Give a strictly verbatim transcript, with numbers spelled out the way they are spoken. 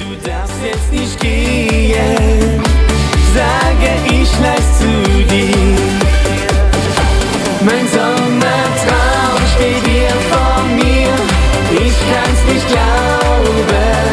Du darfst jetzt nicht gehen, sage ich leis zu dir. Mein Sommertraum steht hier vor mir, ich kann's nicht glauben.